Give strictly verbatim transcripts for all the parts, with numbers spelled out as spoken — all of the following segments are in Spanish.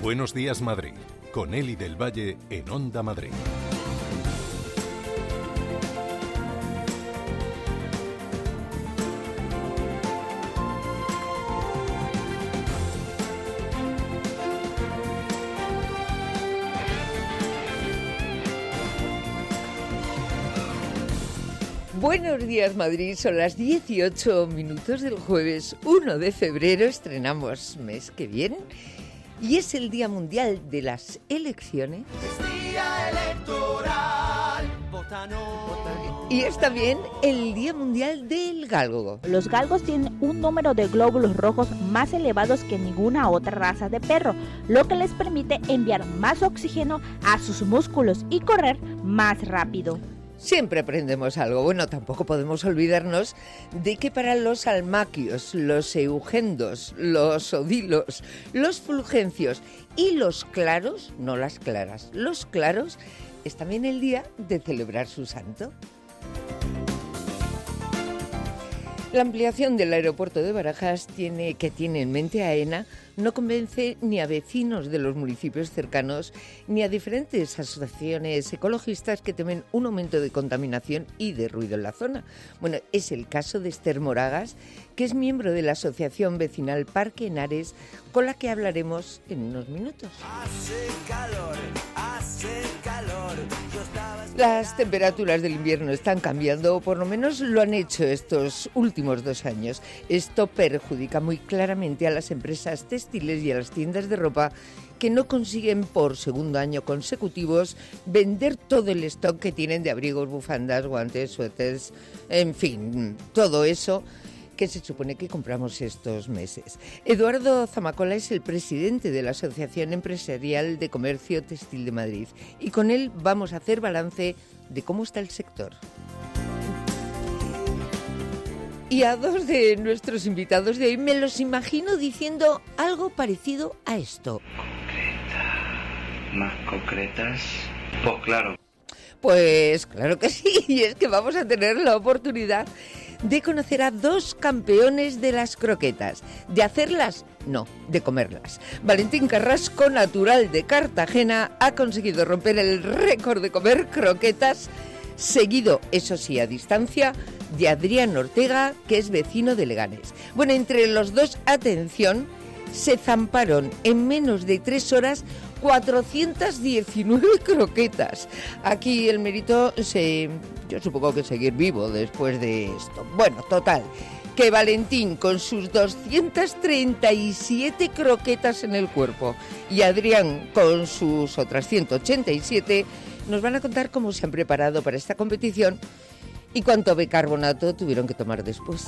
Buenos días, Madrid, con Eli del Valle en Onda Madrid. Buenos días, Madrid. Son las dieciocho minutos del jueves uno de febrero. Estrenamos mes que viene y es el Día Mundial de las Elecciones. Es día electoral, vota no. Y es también el Día Mundial del Galgo. Los galgos tienen un número de glóbulos rojos más elevados que ninguna otra raza de perro, lo que les permite enviar más oxígeno a sus músculos y correr más rápido. Siempre aprendemos algo. Bueno, tampoco podemos olvidarnos de que para los almaquios, los eugendos, los odilos, los fulgencios y los claros, no las claras, los claros, es también el día de celebrar su santo. La ampliación del aeropuerto de Barajas, tiene, que tiene en mente AENA, no convence ni a vecinos de los municipios cercanos ni a diferentes asociaciones ecologistas que temen un aumento de contaminación y de ruido en la zona. Bueno, es el caso de Esther Moragas, que es miembro de la Asociación Vecinal Parque Henares, con la que hablaremos en unos minutos. Hace calor, hace calor. Las temperaturas del invierno están cambiando, o por lo menos lo han hecho estos últimos dos años. Esto perjudica muy claramente a las empresas textiles y a las tiendas de ropa que no consiguen por segundo año consecutivos vender todo el stock que tienen de abrigos, bufandas, guantes, suéteres, en fin, todo eso que se supone que compramos estos meses. Eduardo Zamacola es el presidente de la Asociación Empresarial de Comercio Textil de Madrid y con él vamos a hacer balance de cómo está el sector. Y a dos de nuestros invitados de hoy me los imagino diciendo algo parecido a esto. Concreta, más concretas, pues claro. Pues claro que sí, y es que vamos a tener la oportunidad de conocer a dos campeones de las croquetas. ¿De hacerlas? No, de comerlas. Valentín Carrasco, natural de Cartagena, ha conseguido romper el récord de comer croquetas, seguido, eso sí, a distancia, de Adrián Ortega, que es vecino de Leganés. Bueno, entre los dos, atención, se zamparon en menos de tres horas cuatrocientas diecinueve croquetas. Aquí el mérito, se, yo supongo que seguir vivo después de esto. Bueno, total, que Valentín con sus doscientas treinta y siete croquetas en el cuerpo y Adrián con sus otras ciento ochenta y siete nos van a contar cómo se han preparado para esta competición y cuánto bicarbonato tuvieron que tomar después.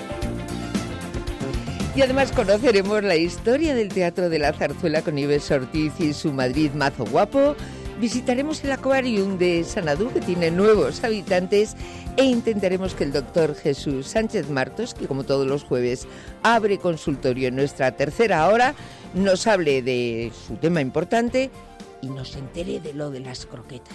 Y además conoceremos la historia del Teatro de la Zarzuela con Nieves Ortiz y su Madrid Mazo Guapo. Visitaremos el Aquarium de Sanadú, que tiene nuevos habitantes, e intentaremos que el doctor Jesús Sánchez Martos, que como todos los jueves abre consultorio en nuestra tercera hora, nos hable de su tema importante y nos entere de lo de las croquetas.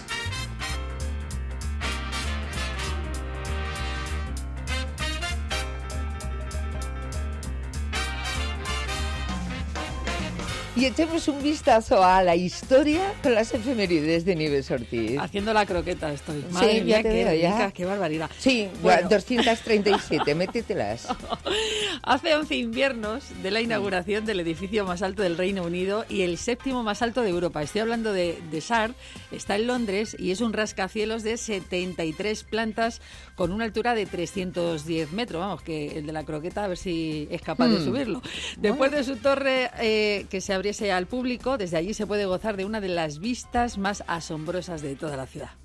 Y echemos un vistazo a la historia con las efemérides de Nieves Ortiz. Haciendo la croqueta estoy. Madre sí, mía, ya te qué veo, rica, ya. qué barbaridad. Sí, bueno. doscientas treinta y siete, métetelas. Hace once inviernos de la inauguración del edificio más alto del Reino Unido y el séptimo más alto de Europa. Estoy hablando de, de S A R, está en Londres y es un rascacielos de setenta y tres plantas con una altura de trescientos diez metros. Vamos, que el de la croqueta, a ver si es capaz hmm. de subirlo. Después bueno. de su torre eh, que se abriese al público, desde allí se puede gozar de una de las vistas más asombrosas de toda la ciudad.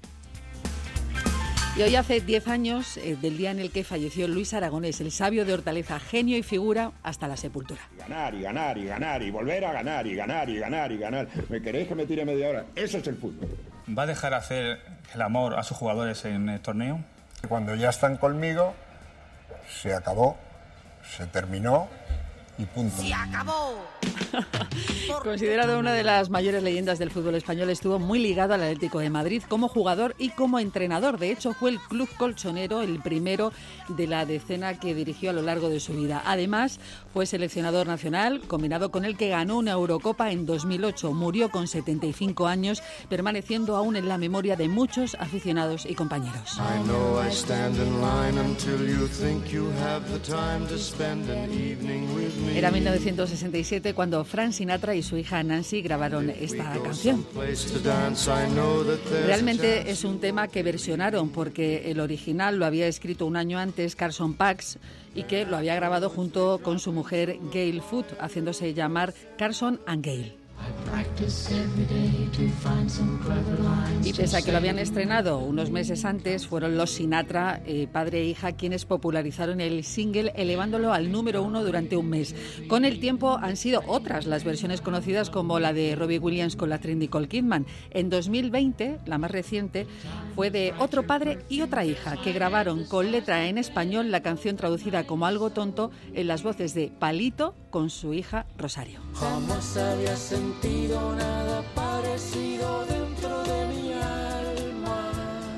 Y hoy hace diez años eh, del día en el que falleció Luis Aragonés, el sabio de Hortaleza, genio y figura hasta la sepultura. Ganar y ganar y ganar y volver a ganar y ganar y ganar y ganar. ¿Me queréis que me tire media hora? Eso es el fútbol. ¿Va a dejar hacer el amor a sus jugadores en el torneo? Cuando ya están conmigo, se acabó, se terminó y punto. ¡Se acabó! Considerado una de las mayores leyendas del fútbol español, estuvo muy ligado al Atlético de Madrid como jugador y como entrenador. De hecho, fue el club colchonero el primero de la decena que dirigió a lo largo de su vida. Además, fue seleccionador nacional, combinado con el que ganó una Eurocopa en dos mil ocho. Murió con setenta y cinco años, permaneciendo aún en la memoria de muchos aficionados y compañeros. Era mil novecientos sesenta y siete cuando Frank Sinatra y su hija Nancy grabaron esta canción. Realmente es un tema que versionaron porque el original lo había escrito un año antes Carson Pax y que lo había grabado junto con su mujer Gail Foot, haciéndose llamar Carson and Gail. Y pese a que lo habían estrenado unos meses antes, fueron los Sinatra, eh, padre e hija, quienes popularizaron el single, elevándolo al número uno durante un mes. Con el tiempo han sido otras las versiones conocidas, como la de Robbie Williams con la actriz Nicole Kidman. En dos mil veinte, la más reciente, fue de otro padre y otra hija, que grabaron con letra en español la canción traducida como Algo tonto en las voces de Palito con su hija Rosario. Jamás había sentido nada parecido dentro de mi alma.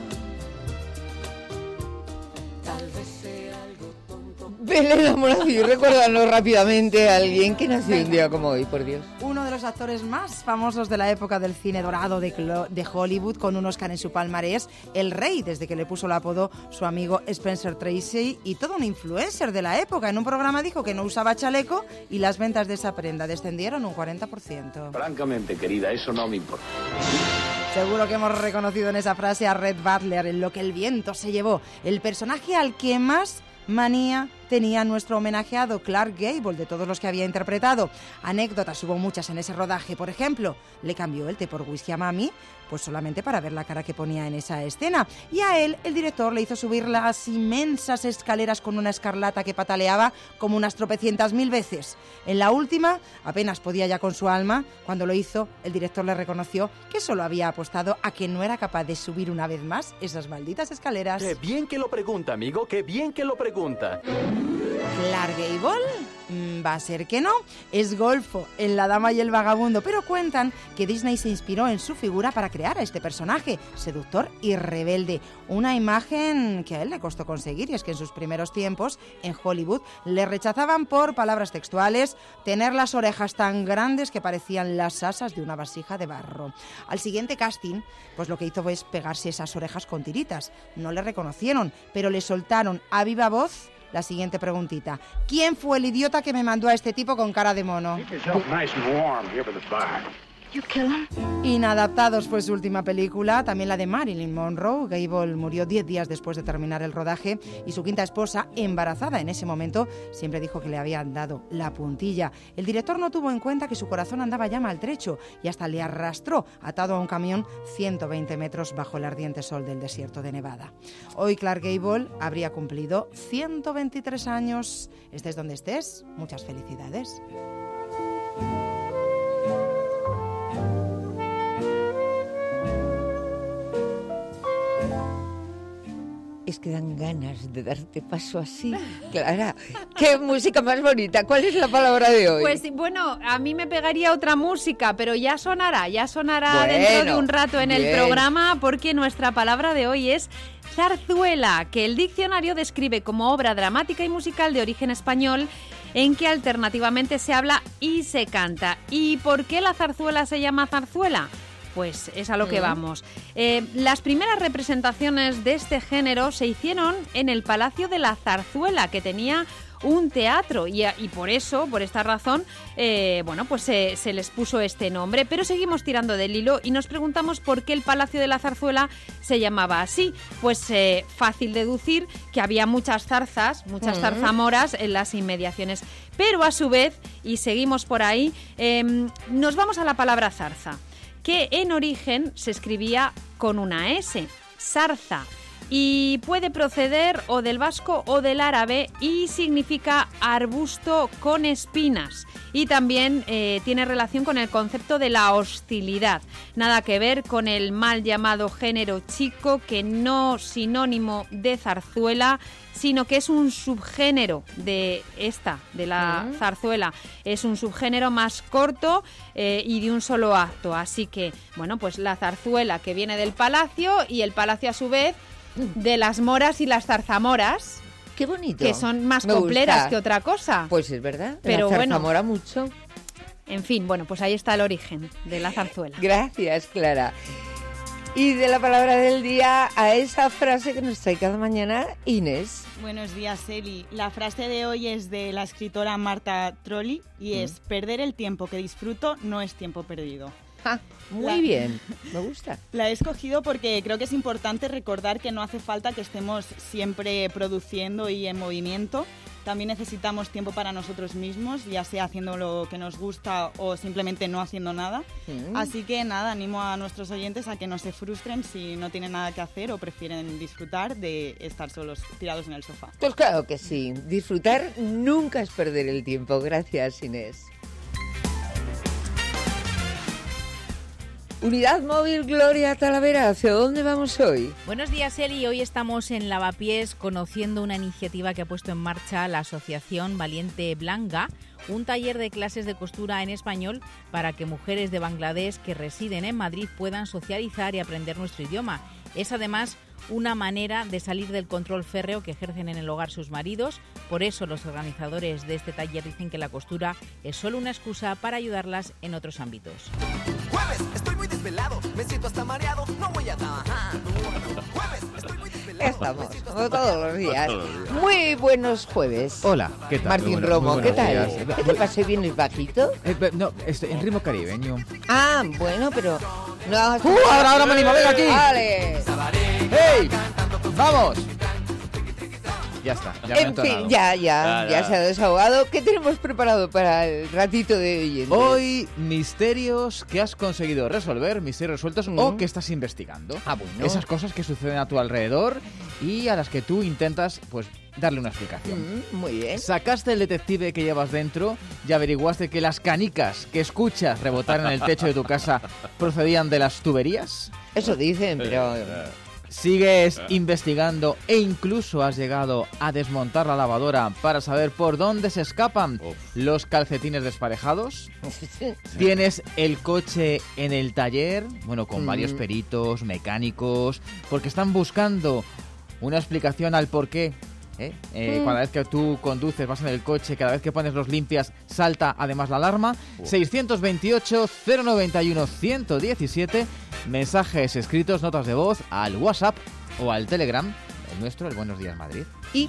Tal vez sea algo tonto. Belén Amoracio, recuérdanos rápidamente a alguien que nació un día como hoy, por Dios. Uno de los actores más famosos de la época del cine dorado de, Clo- de Hollywood, con un Oscar en su palmarés, el rey, desde que le puso el apodo su amigo Spencer Tracy, y todo un influencer de la época. En un programa dijo que no usaba chaleco y las ventas de esa prenda descendieron un cuarenta por ciento. Francamente, querida, eso no me importa. Seguro que hemos reconocido en esa frase a Red Butler, en Lo que el viento se llevó, el personaje al que más manía tenía nuestro homenajeado Clark Gable, de todos los que había interpretado. Anécdotas hubo muchas en ese rodaje. Por ejemplo, le cambió el té por whisky a Mami, pues solamente para ver la cara que ponía en esa escena. Y a él, el director, le hizo subir las inmensas escaleras con una escarlata que pataleaba como unas tropecientas mil veces. En la última, apenas podía ya con su alma. Cuando lo hizo, el director le reconoció que solo había apostado a que no era capaz de subir una vez más esas malditas escaleras. Qué bien que lo pregunta, amigo, qué bien que lo pregunta. ¿Clark Gable? Va a ser que no. Es golfo en La dama y el vagabundo, pero cuentan que Disney se inspiró en su figura para crear a este personaje, seductor y rebelde. Una imagen que a él le costó conseguir, y es que en sus primeros tiempos en Hollywood le rechazaban por palabras textuales, tener las orejas tan grandes que parecían las asas de una vasija de barro. Al siguiente casting, pues lo que hizo fue pegarse esas orejas con tiritas. No le reconocieron, pero le soltaron a viva voz la siguiente preguntita. ¿Quién fue el idiota que me mandó a este tipo con cara de mono? Inadaptados fue su última película, también la de Marilyn Monroe. Gable murió diez días después de terminar el rodaje y su quinta esposa, embarazada en ese momento, siempre dijo que le habían dado la puntilla. El director no tuvo en cuenta que su corazón andaba ya maltrecho y hasta le arrastró atado a un camión ciento veinte metros bajo el ardiente sol del desierto de Nevada. Hoy Clark Gable habría cumplido ciento veintitrés años. Estés donde estés, muchas felicidades. Es que dan ganas de darte paso así. Clara, qué música más bonita. ¿Cuál es la palabra de hoy? Pues bueno, a mí me pegaría otra música, pero ya sonará, ya sonará bueno, dentro de un rato en bien. el programa, porque nuestra palabra de hoy es zarzuela, que el diccionario describe como obra dramática y musical de origen español en que alternativamente se habla y se canta. ¿Y por qué la zarzuela se llama zarzuela? Pues es a lo que vamos. Eh, las primeras representaciones de este género se hicieron en el Palacio de la Zarzuela, que tenía un teatro, y, y por eso, por esta razón, eh, bueno, pues se, se les puso este nombre. Pero seguimos tirando del hilo y nos preguntamos por qué el Palacio de la Zarzuela se llamaba así. Pues eh, fácil deducir que había muchas zarzas, muchas uh-huh. zarzamoras en las inmediaciones. Pero a su vez, y seguimos por ahí, eh, nos vamos a la palabra zarza, que en origen se escribía con una S, zarza, y puede proceder o del vasco o del árabe y significa arbusto con espinas. Y también eh, tiene relación con el concepto de la hostilidad. Nada que ver con el mal llamado género chico, que no sinónimo de zarzuela, sino que es un subgénero de esta, de la uh-huh. zarzuela. Es un subgénero más corto eh, y de un solo acto. Así que, bueno, pues la zarzuela que viene del palacio y el palacio a su vez de las moras y las zarzamoras. Qué bonito. Que son más Me copleras gusta. que otra cosa. Pues es verdad. Pero la bueno, zarzamora mucho. En fin, bueno, pues ahí está el origen de la zarzuela. Gracias, Clara. Y de la palabra del día a esa frase que nos trae cada mañana Inés. Buenos días, Eli. La frase de hoy es de la escritora Marta Trolli y es: perder el tiempo que disfruto no es tiempo perdido. Ah, muy la, bien, me gusta. La he escogido porque creo que es importante recordar que no hace falta que estemos siempre produciendo y en movimiento. También necesitamos tiempo para nosotros mismos, ya sea haciendo lo que nos gusta o simplemente no haciendo nada. Mm. Así que nada, animo a nuestros oyentes a que no se frustren si no tienen nada que hacer o prefieren disfrutar de estar solos tirados en el sofá. Pues claro que sí, disfrutar nunca es perder el tiempo. Gracias, Inés. Unidad Móvil Gloria Talavera, ¿hacia dónde vamos hoy? Buenos días, Eli. Hoy estamos en Lavapiés conociendo una iniciativa que ha puesto en marcha la Asociación Valiente Blanca, un taller de clases de costura en español para que mujeres de Bangladesh que residen en Madrid puedan socializar y aprender nuestro idioma. Es además una manera de salir del control férreo que ejercen en el hogar sus maridos. Por eso los organizadores de este taller dicen que la costura es solo una excusa para ayudarlas en otros ámbitos. Jueves, estoy muy desvelado, me siento hasta mareado, no voy a trabajar. Jueves, estoy muy desvelado. Estamos, como todos los días. Muy buenos jueves. Hola, ¿qué tal? Martín bueno, Romo, ¿qué tal? Días. ¿Qué te pasé bien el bajito? Eh, no, estoy en ritmo caribeño. Ah, bueno, pero... No, ¡Uh! Ahora, ahora me animo, ven aquí. ¡Vale! ¡Hey! ¡Vamos! Ya está, ya me he En fin, entonado. ya, ya, Ya, ya, ya. se ha desahogado. ¿Qué tenemos preparado para el ratito de oyentes? Hoy, misterios que has conseguido resolver, misterios resueltos Mm. o que estás investigando. Ah, bueno. Esas cosas que suceden a tu alrededor y a las que tú intentas, pues, darle una explicación. Mm, muy bien. Sacaste el detective que llevas dentro y averiguaste que las canicas que escuchas rebotar en el techo de tu casa procedían de las tuberías. Eso dicen, pero... Sigues investigando e incluso has llegado a desmontar la lavadora para saber por dónde se escapan Uf. los calcetines desparejados. Tienes el coche en el taller, bueno, con mm. varios peritos, mecánicos, porque están buscando una explicación al porqué. ¿Eh? Eh, mm. Cada vez que tú conduces, vas en el coche, cada vez que pones los limpias, salta además la alarma. Uh. seiscientos veintiocho, cero noventa y uno, ciento diecisiete, mensajes escritos, notas de voz al WhatsApp o al Telegram, el nuestro, el Buenos Días Madrid. Y,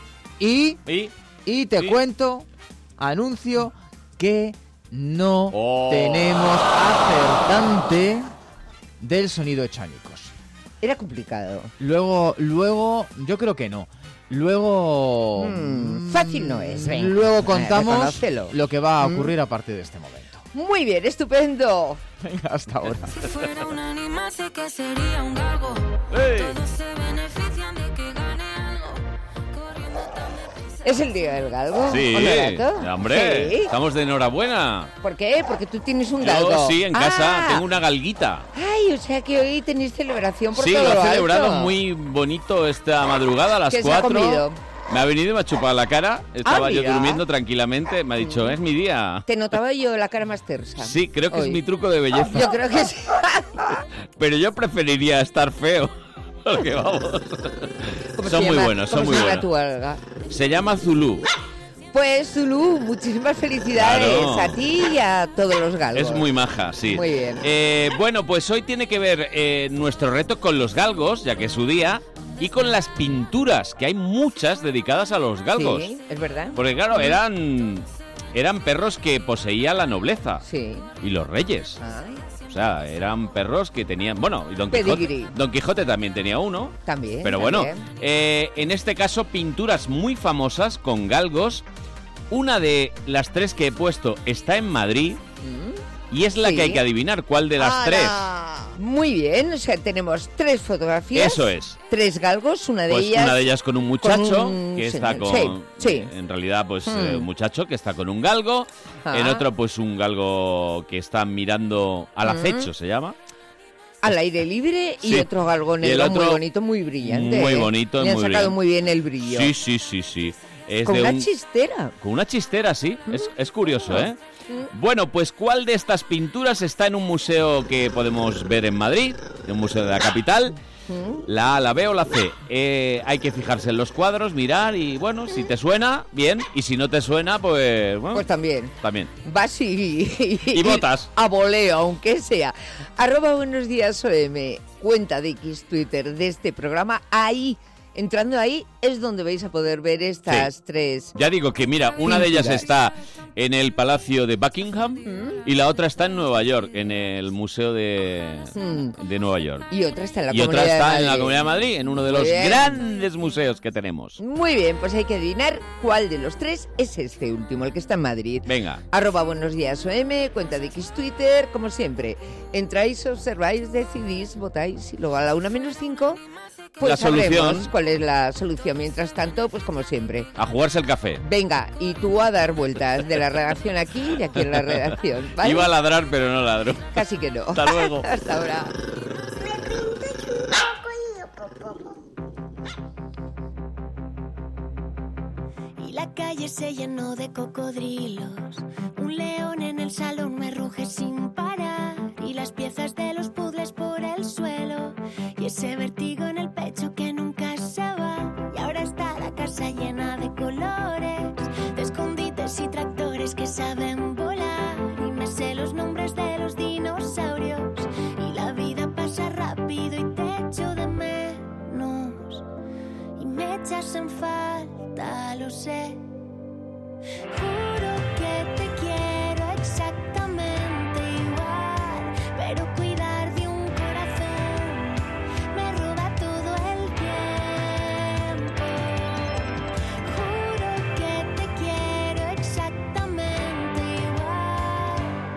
y, y, y te y. cuento, anuncio que no oh. tenemos acertante del sonido Chánicos. Era complicado. Luego, luego, yo creo que no. Luego... Mm, fácil no es. Venga. Luego contamos eh, lo que va a ocurrir mm. a partir de este momento. Muy bien, estupendo. Venga, hasta ahora. Si fuera un animal sé que sería un galgo. Hey. Todos se benefician de que gane algo. Corriendo tan deprisa. ¿Es el día del galgo? Sí, hombre, sí. Estamos de enhorabuena. ¿Por qué? Porque tú tienes un Yo galgo. sí, en casa ah. tengo una galguita. Ay, o sea que hoy tenéis celebración por Sí, todo lo lo he celebrado alto. muy bonito esta madrugada a las ¿Qué se ha cuatro. comido? Me ha venido y me ha chupado la cara. Estaba Ah, yo mira. durmiendo tranquilamente. Me ha dicho, es mi día. Te notaba yo la cara más tersa. Sí, creo que hoy. es mi truco de belleza. Yo creo que sí. Pero yo preferiría estar feo. Porque vamos. ¿Cómo Son se muy llama? buenos, son ¿Cómo muy se llama buenos. tu alga? Se llama Zulu. Pues Zulu, muchísimas felicidades Claro. a ti y a todos los galgos. Es muy maja, sí. Muy bien. Eh, bueno, pues hoy tiene que ver eh, nuestro reto con los galgos, ya que es su día, y con las pinturas, que hay muchas dedicadas a los galgos. Sí, es verdad. Porque claro, eran, eran perros que poseía la nobleza. Sí. Y los reyes. Ay. O sea, eran perros que tenían... Bueno, y Don Quijote, Pedigrí. Don Quijote también tenía uno. También. Pero también. bueno, eh, en este caso, pinturas muy famosas con galgos. Una de las tres que he puesto está en Madrid. ¿Mm? y es la Sí. que hay que adivinar. ¿Cuál de las tres? Muy bien, o sea, tenemos tres fotografías. Eso es. Tres galgos, una de Pues ellas... una de ellas con un muchacho con un que está señor. con... Sí, sí. En realidad, pues Hmm. eh, un muchacho que está con un galgo. Ah. En otro, pues un galgo que está mirando al Hmm. acecho, se llama. Al aire libre y Sí. otro galgo Y el negro otro, muy bonito, muy brillante. muy ¿eh? bonito, Le han muy sacado brillante. muy bien el brillo. Sí, sí, sí, sí. Es Con de una un- chistera. Con una chistera, sí. Es, es curioso, ¿eh? Mm. Bueno, pues ¿cuál de estas pinturas está en un museo que podemos ver en Madrid? En un museo de la capital. La A, la B o la C. Eh, hay que fijarse en los cuadros, mirar y, bueno, si te suena, bien. Y si no te suena, pues... Bueno, Pues también. también. Vas y... Y, Y votas. A voleo, aunque sea. Arroba Buenos Días O M, cuenta de X Twitter de este programa. Ahí, entrando ahí, es donde vais a poder ver estas Sí. tres... Ya digo que, mira, una de ellas pinturas. está en el Palacio de Buckingham Mm. y la otra está en Nueva York, en el Museo de, Mm. de Nueva York. Y otra está en la Y otra Comunidad de está en la Madrid. Comunidad de Madrid, en uno de Muy los bien. grandes museos que tenemos. Muy bien, pues hay que adivinar cuál de los tres es este último, el que está en Madrid. Venga. Arroba Buenos Días O M, cuenta de X Twitter, como siempre. Entráis, observáis, decidís, votáis y luego a la una menos cinco, pues La solución. sabremos cuál es la solución. Mientras tanto, pues como siempre. A jugarse el café. Venga, y tú a dar vueltas de la redacción aquí y de aquí en la redacción, ¿vale? Iba a ladrar, pero no ladro. Casi que no. Hasta luego. Hasta ahora. Y la calle se llenó de cocodrilos. Un león en el salón me ruge sin parar. Y las piezas de los puzzles por el suelo. Y ese vértigo en el pecho que nunca se va. Y ahora está la casa llena de colores, de escondites y tractores que saben volar. Y me sé los nombres de los dinosaurios. Y la vida pasa rápido y te echo de menos. Y me echas en falta, lo sé. Juro que te quiero exactamente igual, pero cuidar de un corazón me roba todo el tiempo. Juro que te quiero exactamente igual.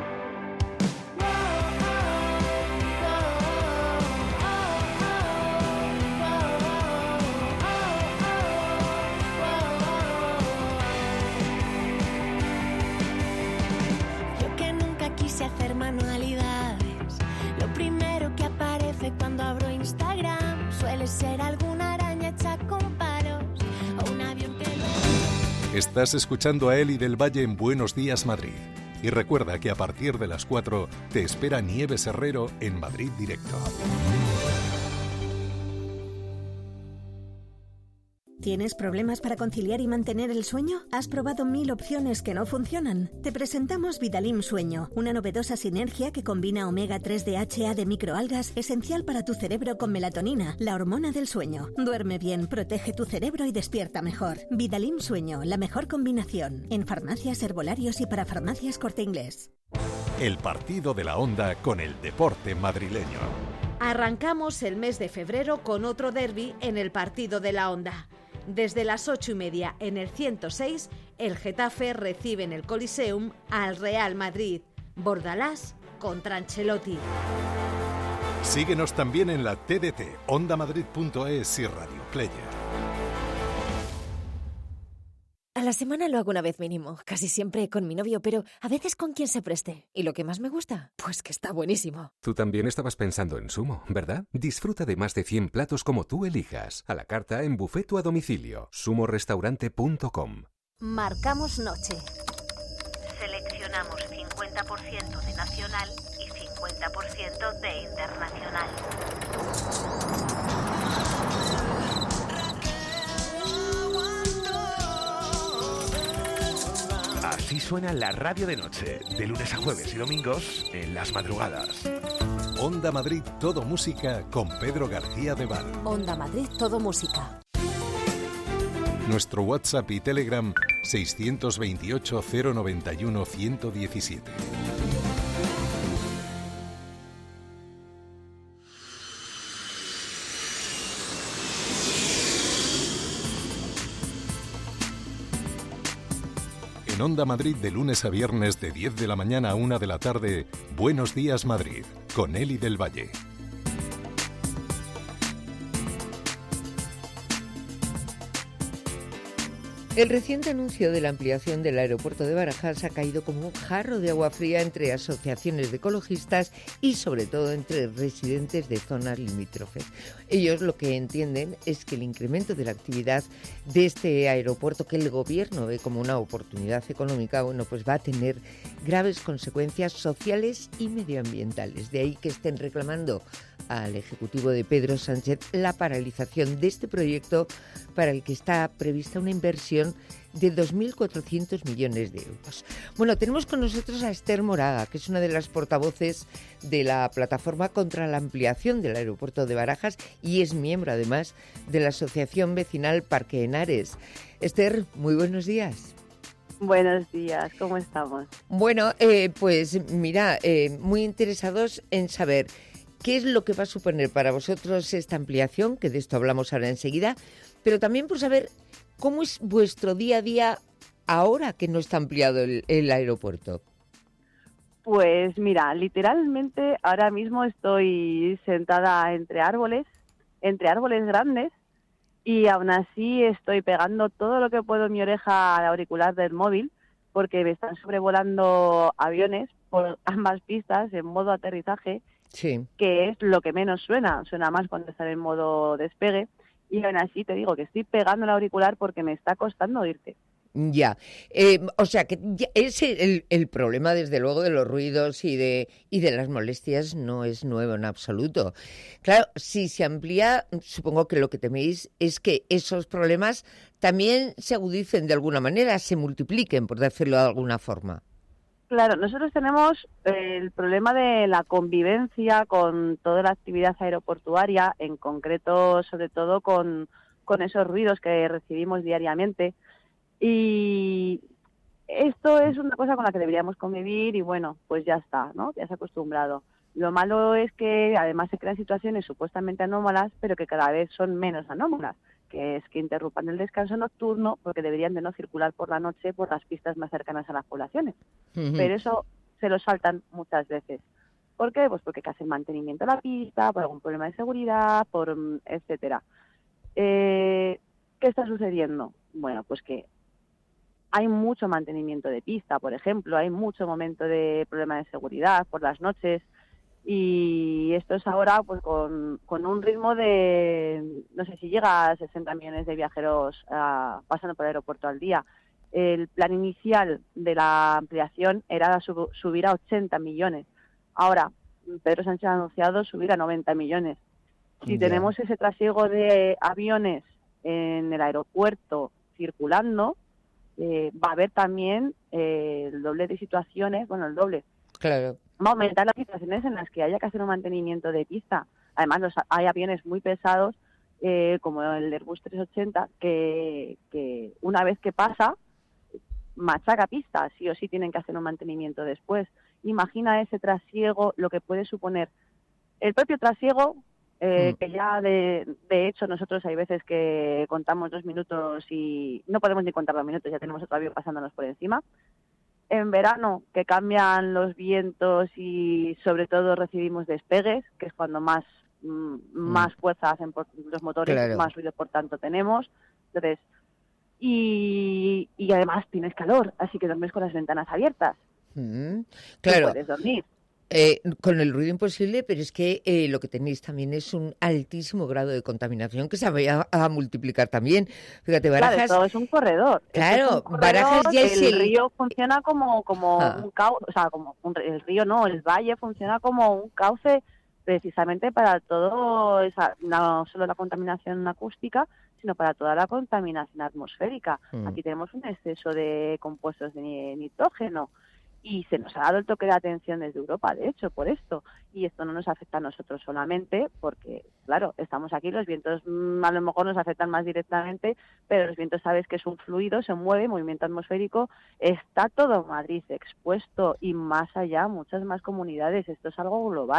Yo que nunca quise hacer manualidades, lo primero que aparece cuando abro Instagram suele ser alguna araña hecha con palos o un avión que lo... Estás escuchando a Eli del Valle en Buenos Días Madrid. Y recuerda que a partir de las cuatro te espera Nieves Herrero en Madrid Directo. ¿Tienes problemas para conciliar y mantener el sueño? ¿Has probado mil opciones que no funcionan? Te presentamos Vitalim Sueño, una novedosa sinergia que combina omega tres D H A de microalgas, esencial para tu cerebro, con melatonina, la hormona del sueño. Duerme bien, protege tu cerebro y despierta mejor. Vitalim Sueño, la mejor combinación. En farmacias, herbolarios y para farmacias Corte Inglés. El partido de la Onda con el deporte madrileño. Arrancamos el mes de febrero con otro derbi en el partido de la Onda. Desde las ocho y media en el ciento seis, el Getafe recibe en el Coliseum al Real Madrid. Bordalás contra Ancelotti. Síguenos también en la T D T, onda madrid punto es y Radio Player. A la semana lo hago una vez mínimo, casi siempre con mi novio, pero a veces con quien se preste. ¿Y lo que más me gusta? Pues que está buenísimo. Tú también estabas pensando en Sumo, ¿verdad? Disfruta de más de cien platos como tú elijas. A la carta, en buffet o a domicilio. sumo restaurante punto com. Marcamos noche. Seleccionamos cincuenta por ciento de nacional y cincuenta por ciento de internacional. Así suena la radio de noche, de lunes a jueves y domingos en las madrugadas. Onda Madrid, todo música con Pedro García de Val. Onda Madrid, todo música. Nuestro WhatsApp y Telegram seiscientos veintiocho, cero noventa y uno, ciento diecisiete. En Onda Madrid de lunes a viernes de diez de la mañana a una de la tarde, Buenos Días Madrid, con Eli del Valle. El reciente anuncio de la ampliación del aeropuerto de Barajas ha caído como un jarro de agua fría entre asociaciones de ecologistas y sobre todo entre residentes de zonas limítrofes. Ellos lo que entienden es que el incremento de la actividad de este aeropuerto, que el gobierno ve como una oportunidad económica, bueno, pues va a tener graves consecuencias sociales y medioambientales. De ahí que estén reclamando al Ejecutivo de Pedro Sánchez la paralización de este proyecto para el que está prevista una inversión de dos mil cuatrocientos millones de euros. Bueno, tenemos con nosotros a Esther Moraga, que es una de las portavoces de la plataforma contra la ampliación del aeropuerto de Barajas y es miembro además de la Asociación Vecinal Parque Henares. Esther, muy buenos días. Buenos días, ¿cómo estamos? Bueno, eh, pues mira, eh, muy interesados en saber qué es lo que va a suponer para vosotros esta ampliación, que de esto hablamos ahora enseguida, pero también por saber cómo es vuestro día a día ahora que no está ampliado el, el aeropuerto. Pues mira, literalmente ahora mismo estoy sentada entre árboles, entre árboles grandes, y aún así estoy pegando todo lo que puedo en mi oreja al auricular del móvil, porque me están sobrevolando aviones por ambas pistas en modo aterrizaje, sí, que es lo que menos suena, suena más cuando están en modo despegue, y aún así te digo que estoy pegando el auricular porque me está costando oírte. Ya, eh, o sea que ya ese el, el problema desde luego de los ruidos y de y de las molestias no es nuevo en absoluto. Claro, si se amplía, supongo que lo que teméis es que esos problemas también se agudicen de alguna manera, se multipliquen, por decirlo de alguna forma. Claro, nosotros tenemos el problema de la convivencia con toda la actividad aeroportuaria, en concreto sobre todo con, con esos ruidos que recibimos diariamente. Y esto es una cosa con la que deberíamos convivir y bueno, pues ya está, ¿no? Ya se ha acostumbrado. Lo malo es que además se crean situaciones supuestamente anómalas, pero que cada vez son menos anómalas, que es que interrumpan el descanso nocturno porque deberían de no circular por la noche por las pistas más cercanas a las poblaciones. Uh-huh. Pero eso se lo saltan muchas veces. ¿Por qué? Pues porque hacen mantenimiento a la pista, por algún problema de seguridad, por etcétera. Eh, ¿Qué está sucediendo? Bueno, pues que hay mucho mantenimiento de pista, por ejemplo, hay mucho momento de problema de seguridad por las noches y esto es ahora pues con, con un ritmo de, no sé si llega a sesenta millones de viajeros uh, pasando por el aeropuerto al día. El plan inicial de la ampliación era sub, subir a ochenta millones. Ahora, Pedro Sánchez ha anunciado subir a noventa millones. Si yeah. tenemos ese trasiego de aviones en el aeropuerto circulando, Eh, va a haber también eh, el doble de situaciones, bueno, el doble. Claro. Va a aumentar las situaciones en las que haya que hacer un mantenimiento de pista. Además, los, hay aviones muy pesados, eh, como el Airbus trescientos ochenta, que, que una vez que pasa, machaca pista, sí o sí tienen que hacer un mantenimiento después. Imagina ese trasiego, lo que puede suponer el propio trasiego, Eh, que ya de, de hecho nosotros hay veces que contamos dos minutos y no podemos ni contar dos minutos, ya tenemos otro avión pasándonos por encima. En verano, que cambian los vientos y sobre todo recibimos despegues, que es cuando más, mm, más fuerza hacen por los motores, claro. Más ruido por tanto tenemos. Entonces, y, y además tienes calor, así que duermes con las ventanas abiertas. Mm, claro. No puedes dormir. Eh, con el ruido imposible, pero es que eh, lo que tenéis también es un altísimo grado de contaminación que se va a, a multiplicar también. Fíjate, Barajas... Claro, todo es un corredor. Claro, es un corredor, Barajas ya es el... el... río funciona como, como ah. un cauce, o sea, como un, el río no, el valle funciona como un cauce precisamente para todo, esa, no solo la contaminación acústica, sino para toda la contaminación atmosférica. Mm. Aquí tenemos un exceso de compuestos de nitrógeno. Y se nos ha dado el toque de atención desde Europa, de hecho, por esto. Y esto no nos afecta a nosotros solamente, porque, claro, estamos aquí, los vientos mmm, a lo mejor nos afectan más directamente, pero los vientos, sabes que es un fluido, se mueve, movimiento atmosférico, está todo Madrid expuesto y más allá, muchas más comunidades. Esto es algo global.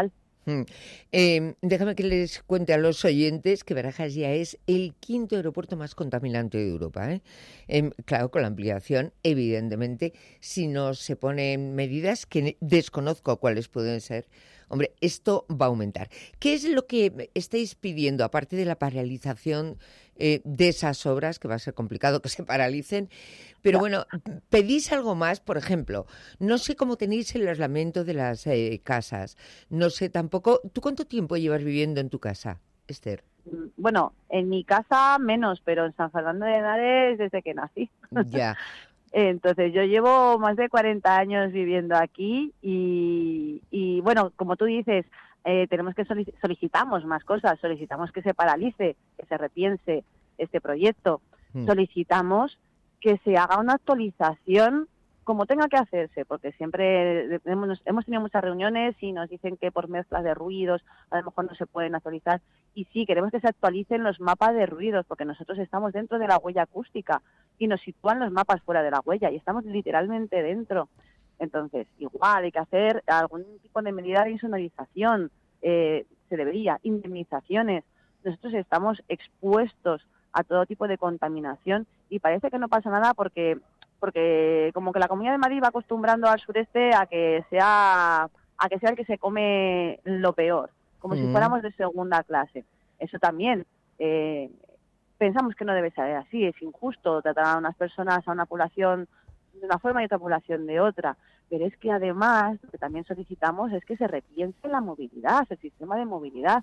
Mm. Eh, déjame que les cuente a los oyentes que Barajas ya es el quinto aeropuerto más contaminante de Europa. ¿eh? Eh, claro, con la ampliación, evidentemente, si no se ponen medidas que desconozco cuáles pueden ser, hombre, esto va a aumentar. ¿Qué es lo que estáis pidiendo, aparte de la paralización eh, de esas obras, que va a ser complicado que se paralicen? Pero bueno, ¿pedís algo más? Por ejemplo, no sé cómo tenéis el aislamiento de las eh, casas. No sé tampoco... ¿Tú cuánto tiempo llevas viviendo en tu casa, Esther? Bueno, en mi casa menos, pero en San Fernando de Henares desde que nací. Ya. Entonces, yo llevo más de cuarenta años viviendo aquí y, y bueno, como tú dices, eh, tenemos que solic- solicitamos más cosas, solicitamos que se paralice, que se repiense este proyecto, Mm. solicitamos que se haga una actualización como tenga que hacerse, porque siempre hemos, hemos tenido muchas reuniones y nos dicen que por mezclas de ruidos a lo mejor no se pueden actualizar. Y sí, queremos que se actualicen los mapas de ruidos, porque nosotros estamos dentro de la huella acústica y nos sitúan los mapas fuera de la huella y estamos literalmente dentro. Entonces, igual hay que hacer algún tipo de medida de insonorización, eh, se debería, indemnizaciones. Nosotros estamos expuestos a todo tipo de contaminación y parece que no pasa nada porque... porque como que la Comunidad de Madrid va acostumbrando al sureste a que sea a que sea el que se come lo peor, como mm. si fuéramos de segunda clase. Eso también eh, pensamos que no debe ser así, es injusto tratar a unas personas, a una población de una forma y otra población de otra, pero es que además lo que también solicitamos es que se repiense la movilidad, el sistema de movilidad.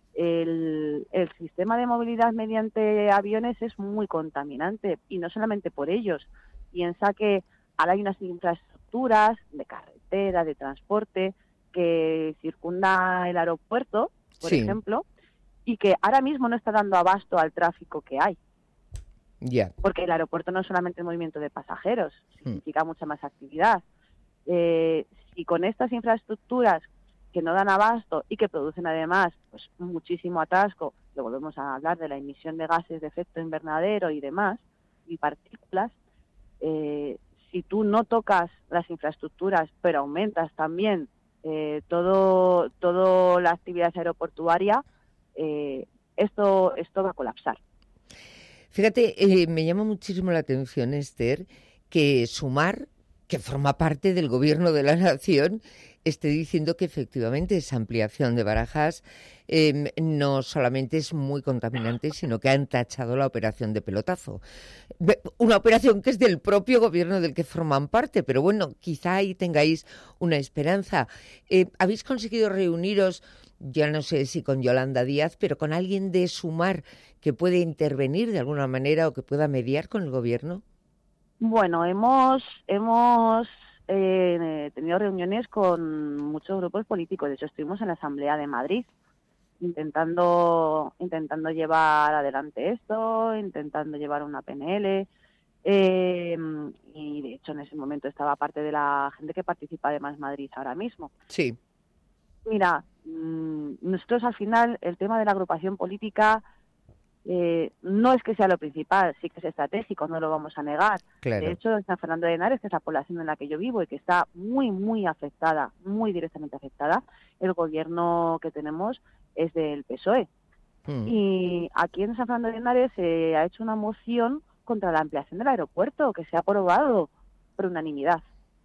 El, el sistema de movilidad mediante aviones es muy contaminante y no solamente por ellos. Piensa que ahora hay unas infraestructuras de carretera, de transporte, que circunda el aeropuerto, por Sí. ejemplo, y que ahora mismo no está dando abasto al tráfico que hay. Ya. Porque el aeropuerto no es solamente el movimiento de pasajeros, significa mucha más actividad. Eh, y con estas infraestructuras que no dan abasto y que producen además pues muchísimo atasco, le volvemos a hablar de la emisión de gases de efecto invernadero y demás, y partículas, eh, si tú no tocas las infraestructuras, pero aumentas también eh, todo, todo la actividad aeroportuaria, eh, esto, esto va a colapsar. Fíjate, eh, me llama muchísimo la atención, Esther, que Sumar, que forma parte del Gobierno de la Nación, esté diciendo que efectivamente esa ampliación de Barajas eh, no solamente es muy contaminante, sino que han tachado la operación de pelotazo. Una operación que es del propio Gobierno del que forman parte, pero bueno, quizá ahí tengáis una esperanza. Eh, ¿Habéis conseguido reuniros, ya no sé si con Yolanda Díaz, pero con alguien de Sumar que puede intervenir de alguna manera o que pueda mediar con el Gobierno? Bueno, hemos hemos eh, tenido reuniones con muchos grupos políticos. De hecho, estuvimos en la Asamblea de Madrid intentando intentando llevar adelante esto, intentando llevar una P N L. Eh, y de hecho, en ese momento estaba parte de la gente que participa de Más Madrid ahora mismo. Sí. Mira, mmm, nosotros al final el tema de la agrupación política Eh, no es que sea lo principal, sí que es estratégico, no lo vamos a negar. Claro. De hecho, en San Fernando de Henares, que es la población en la que yo vivo y que está muy, muy afectada, muy directamente afectada, el gobierno que tenemos es del P S O E. Mm. Y aquí en San Fernando de Henares se ha hecho una moción contra la ampliación del aeropuerto, que se ha aprobado por unanimidad.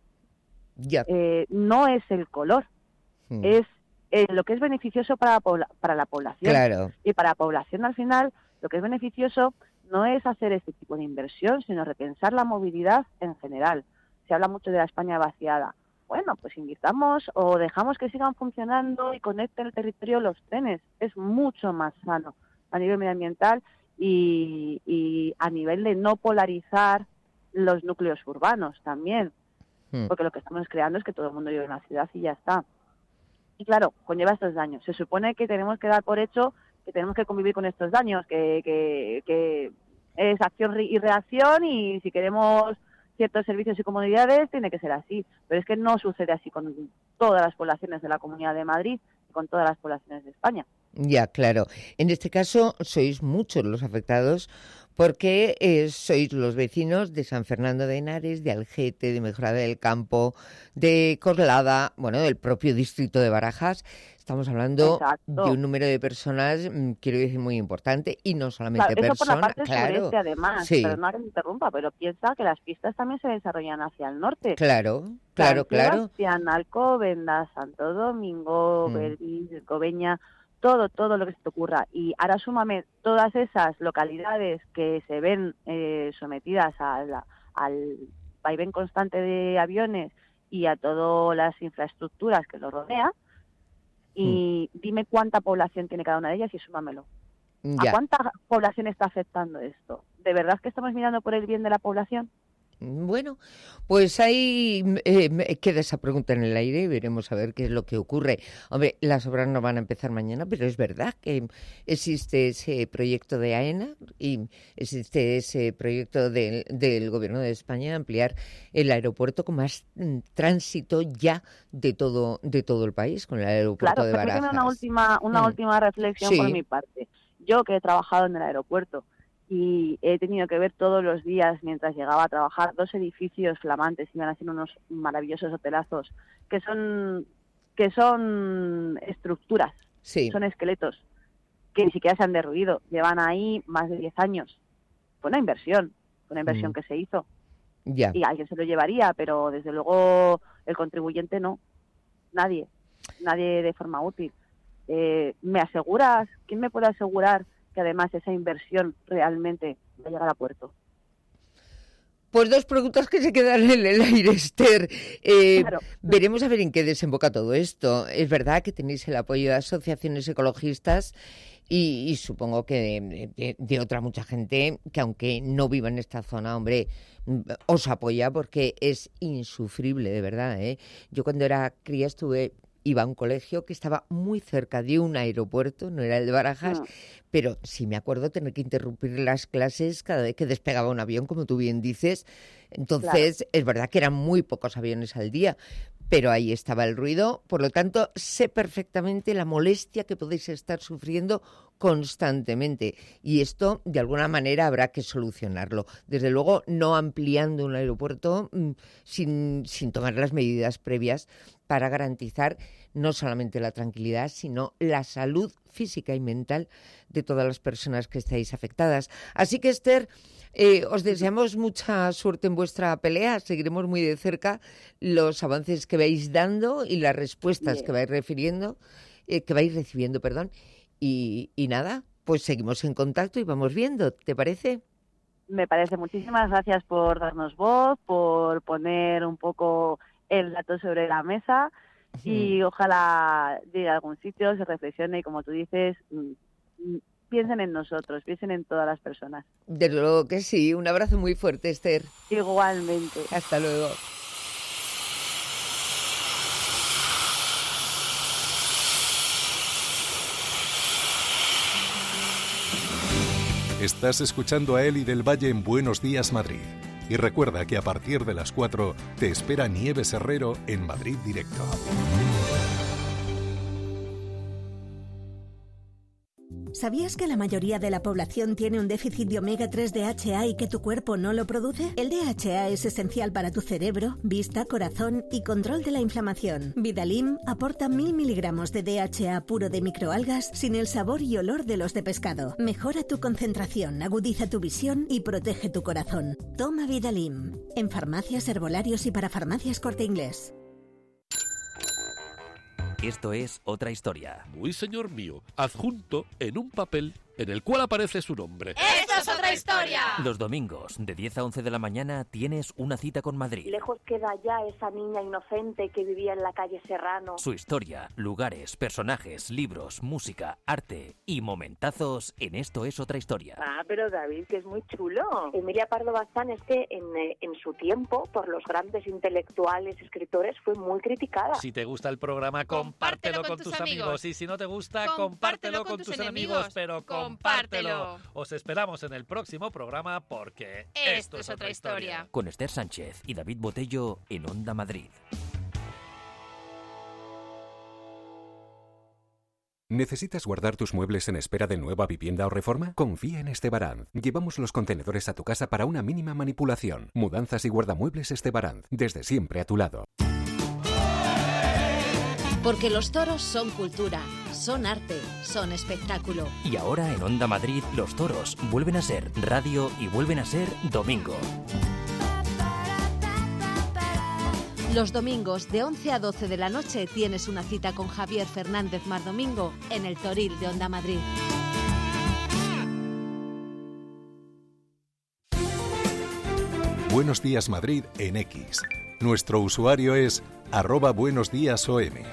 Ya. Eh, no es el color, mm. es eh, lo que es beneficioso para, pobla- para la población. Claro. Y para la población, al final, lo que es beneficioso no es hacer este tipo de inversión, sino repensar la movilidad en general. Se habla mucho de la España vaciada. Bueno, pues invirtamos o dejamos que sigan funcionando y conecten el territorio los trenes. Es mucho más sano a nivel medioambiental y, y a nivel de no polarizar los núcleos urbanos también. Hmm. Porque lo que estamos creando es que todo el mundo vive en la ciudad y ya está. Y claro, conlleva estos daños. Se supone que tenemos que dar por hecho que tenemos que convivir con estos daños, que, que, que es acción y reacción y si queremos ciertos servicios y comodidades tiene que ser así. Pero es que no sucede así con todas las poblaciones de la Comunidad de Madrid y con todas las poblaciones de España. Ya, claro. En este caso sois muchos los afectados porque eh, sois los vecinos de San Fernando de Henares, de Algete, de Mejorada del Campo, de Coslada, bueno, del propio distrito de Barajas. Estamos hablando Exacto. de un número de personas, mm, quiero decir, muy importante, y no solamente Claro, eso por la personas, parte claro. sureste, además, Sí. perdona que me interrumpa, pero piensa que las pistas también se desarrollan hacia el norte. Claro, claro, San claro. Sebastián, Alcobendas, Santo Domingo, Mm. Berbiz, Cobeña, todo, todo lo que se te ocurra. Y ahora súmame todas esas localidades que se ven eh, sometidas a la- al vaivén constante de aviones y a todas las infraestructuras que lo rodean, y dime cuánta población tiene cada una de ellas y súmamelo. ¿A Ya. cuánta población está afectando esto? ¿De verdad que estamos mirando por el bien de la población? Bueno, pues ahí eh, me- queda esa pregunta en el aire y veremos a ver qué es lo que ocurre. Hombre, las obras no van a empezar mañana, pero es verdad que existe ese proyecto de AENA y existe ese proyecto del, del Gobierno de España de ampliar el aeropuerto con más mm, tránsito ya de todo de todo el país, con el aeropuerto Claro, de permíteme Barajas. una última, una Mm. última reflexión Sí. por mi parte. Yo que he trabajado en el aeropuerto y he tenido que ver todos los días mientras llegaba a trabajar dos edificios flamantes, iban a ser unos maravillosos hotelazos, que son que son estructuras, Sí. son esqueletos, que ni siquiera se han derruido, llevan ahí más de diez años. Fue una inversión, fue una inversión Mm. que se hizo. Ya. Y alguien se lo llevaría, pero desde luego el contribuyente no, nadie, nadie de forma útil. Eh, ¿Me aseguras, quién me puede asegurar que además esa inversión realmente va a llegar a puerto? Pues dos preguntas que se quedan en el aire, Esther. Eh, Claro. Veremos a ver en qué desemboca todo esto. Es verdad que tenéis el apoyo de asociaciones ecologistas y, y supongo que de, de- de otra mucha gente que, aunque no viva en esta zona, hombre, mm, os apoya porque es insufrible, de verdad, ¿eh? Yo cuando era cría estuve... Iba a un colegio que estaba muy cerca de un aeropuerto, no era el de Barajas, Mm. pero sí me acuerdo tener que interrumpir las clases cada vez que despegaba un avión, como tú bien dices. Entonces, es verdad que eran muy pocos aviones al día, pero ahí estaba el ruido. Por lo tanto, sé perfectamente la molestia que podéis estar sufriendo constantemente. Y esto, de alguna manera, habrá que solucionarlo. Desde luego, no ampliando un aeropuerto mm, sin, sin tomar las medidas previas para garantizar no solamente la tranquilidad, sino la salud física y mental de todas las personas que estáis afectadas. Así que, Esther, eh, os deseamos mucha suerte en vuestra pelea. Seguiremos muy de cerca los avances que vais dando y las respuestas Bien. que vais refiriendo, eh, que vais recibiendo, perdón. Y, y nada, pues seguimos en contacto y vamos viendo, ¿te parece? Me parece. Muchísimas gracias por darnos voz, por poner un poco el dato sobre la mesa y ojalá llegue a algún sitio, se reflexione y, como tú dices, mm, mm, piensen en nosotros, piensen en todas las personas. Desde luego que sí. Un abrazo muy fuerte, Esther. Igualmente. Hasta luego. Estás escuchando a Eli del Valle en Buenos Días Madrid. Y recuerda que a partir de las cuatro te espera Nieves Herrero en Madrid Directo. ¿Sabías que la mayoría de la población tiene un déficit de omega tres D H A y que tu cuerpo no lo produce? El D H A es esencial para tu cerebro, vista, corazón y control de la inflamación. Vidalim aporta mil miligramos de D H A puro de microalgas sin el sabor y olor de los de pescado. Mejora tu concentración, agudiza tu visión y protege tu corazón. Toma Vidalim. En farmacias, herbolarios y para farmacias Corte Inglés. Esto es Otra Historia. Muy señor mío, adjunto en un papel en el cual aparece su nombre. ¡Esto es Otra Historia! Los domingos, de diez a once de la mañana, tienes una cita con Madrid. Lejos queda ya esa niña inocente que vivía en la calle Serrano. Su historia, lugares, personajes, libros, música, arte y momentazos en Esto es Otra Historia. Ah, pero David, que es muy chulo. Emilia Pardo Bazán es que en, eh, en su tiempo, por los grandes intelectuales, escritores, fue muy criticada. Si te gusta el programa, compártelo, compártelo con, con tus amigos. amigos. Y si no te gusta, compártelo, compártelo con, con tus enemigos. enemigos. Pero compártelo. compártelo. Os esperamos en el próximo programa porque esto, esto es Otra Historia. historia. Con Esther Sánchez y David Botello en Onda Madrid. ¿Necesitas guardar tus muebles en espera de nueva vivienda o reforma? Confía en Estebaranz. Llevamos los contenedores a tu casa para una mínima manipulación. Mudanzas y guardamuebles Estebaranz. Desde siempre a tu lado. Porque los toros son cultura, son arte, son espectáculo. Y ahora en Onda Madrid, los toros vuelven a ser radio y vuelven a ser domingo. Los domingos de once a doce de la noche tienes una cita con Javier Fernández Mardomingo en el Toril de Onda Madrid. Buenos Días Madrid en X. Nuestro usuario es arroba buenos días O M.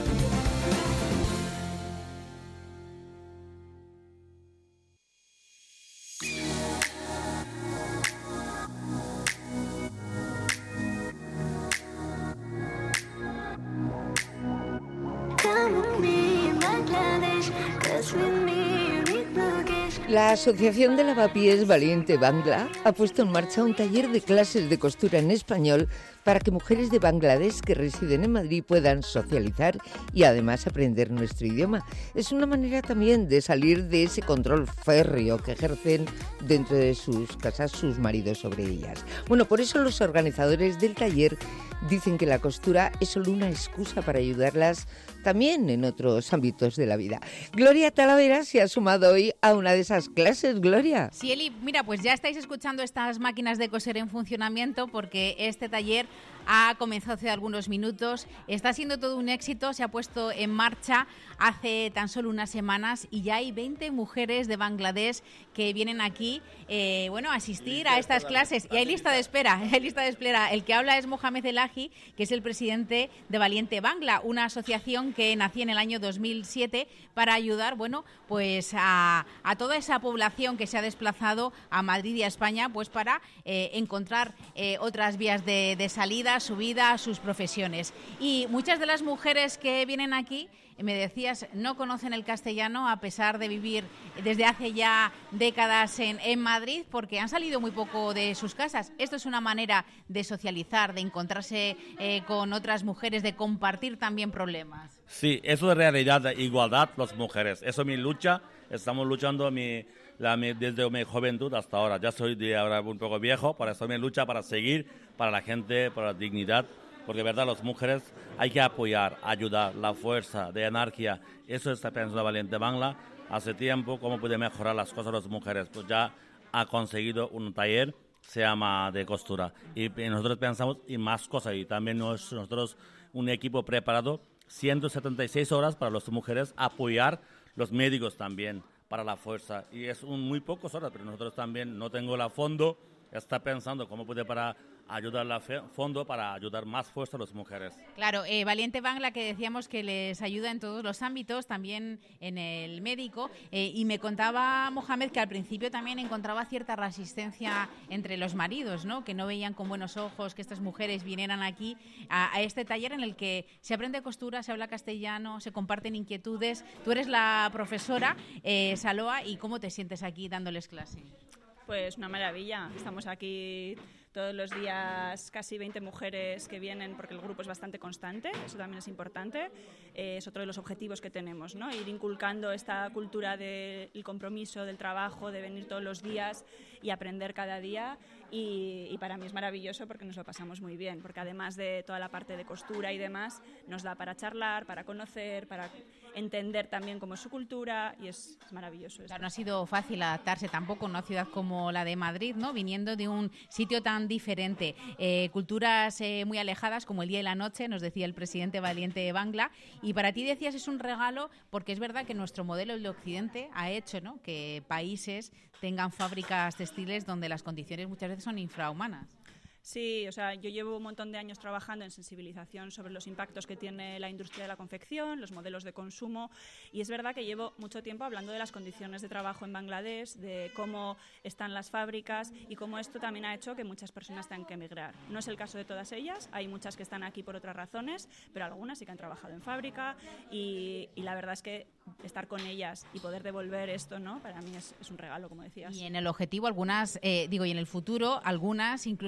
La Asociación de Lavapiés Valiente Bangla ha puesto en marcha un taller de clases de costura en español para que mujeres de Bangladesh que residen en Madrid puedan socializar y además aprender nuestro idioma. Es una manera también de salir de ese control férreo que ejercen dentro de sus casas sus maridos sobre ellas. Bueno, por eso los organizadores del taller dicen que la costura es solo una excusa para ayudarlas también en otros ámbitos de la vida. Gloria Talavera se ha sumado hoy a una de esas clases. Gloria. Sí, Eli, mira, pues ya estáis escuchando estas máquinas de coser en funcionamiento porque este taller ha comenzado hace algunos minutos, está siendo todo un éxito, se ha puesto en marcha hace tan solo unas semanas y ya hay veinte mujeres de Bangladesh que vienen aquí eh, bueno, a asistir a estas clases y hay lista de espera, hay lista de espera. El que habla es Mohamed Elahi, que es el presidente de Valiente Bangla, una asociación que nació en el año dos mil siete para ayudar, bueno, pues a, a toda esa población que se ha desplazado a Madrid y a España, pues para eh, encontrar eh, otras vías de, de salida, su vida, sus profesiones. Y muchas de las mujeres que vienen aquí, me decías, no conocen el castellano a pesar de vivir desde hace ya décadas en, en Madrid porque han salido muy poco de sus casas. Esto es una manera de socializar, de encontrarse eh, con otras mujeres, de compartir también problemas. Sí, eso es realidad de igualdad las mujeres. Eso es mi lucha. Estamos luchando mi, la, mi, desde mi juventud hasta ahora. Ya soy de ahora un poco viejo, por eso mi lucha para seguir, para la gente, para la dignidad. Porque de verdad las mujeres hay que apoyar, ayudar, la fuerza de anarquía. Eso está pensando Valiente Bangla. Hace tiempo, cómo puede mejorar las cosas las mujeres. Pues ya ha conseguido un taller, se llama de costura. Y nosotros pensamos en más cosas. Y también nos, nosotros un equipo preparado, ciento setenta y seis horas para las mujeres, apoyar los médicos también para la fuerza. Y es un muy pocas horas, pero nosotros también no tengo la fondo. Está pensando cómo puede para ayudar a fondo para ayudar más fuerza a las mujeres. Claro, eh, Valiente Bangla, que decíamos que les ayuda en todos los ámbitos, también en el médico, eh, y me contaba Mohamed que al principio también encontraba cierta resistencia entre los maridos, ¿no? Que no veían con buenos ojos que estas mujeres vinieran aquí a, a este taller en el que se aprende costura, se habla castellano, se comparten inquietudes. Tú eres la profesora, eh, Saloa, ¿y cómo te sientes aquí dándoles clase? Pues una maravilla, estamos aquí todos los días, casi veinte mujeres que vienen porque el grupo es bastante constante, eso también es importante, eh, es otro de los objetivos que tenemos, ¿no? Ir inculcando esta cultura del compromiso, del trabajo, de venir todos los días y aprender cada día. Y, y para mí es maravilloso porque nos lo pasamos muy bien, porque además de toda la parte de costura y demás, nos da para charlar, para conocer, para entender también cómo es su cultura y es, es maravilloso. Claro, no ha sido fácil adaptarse tampoco en una ciudad como la de Madrid, ¿no? Viniendo de un sitio tan diferente, eh, culturas eh, muy alejadas como el día y la noche, nos decía el presidente Valiente de Bangla, y para ti decías es un regalo porque es verdad que nuestro modelo de Occidente ha hecho, ¿no?, que países tengan fábricas textiles donde las condiciones muchas veces son infrahumanas. Sí, o sea, yo llevo un montón de años trabajando en sensibilización sobre los impactos que tiene la industria de la confección, los modelos de consumo, y es verdad que llevo mucho tiempo hablando de las condiciones de trabajo en Bangladesh, de cómo están las fábricas y cómo esto también ha hecho que muchas personas tengan que emigrar. No es el caso de todas ellas, hay muchas que están aquí por otras razones, pero algunas sí que han trabajado en fábrica y, y la verdad es que estar con ellas y poder devolver esto, ¿no?, para mí es, es un regalo, como decías. Y en el objetivo algunas, eh, digo, y en el futuro algunas incluso pueden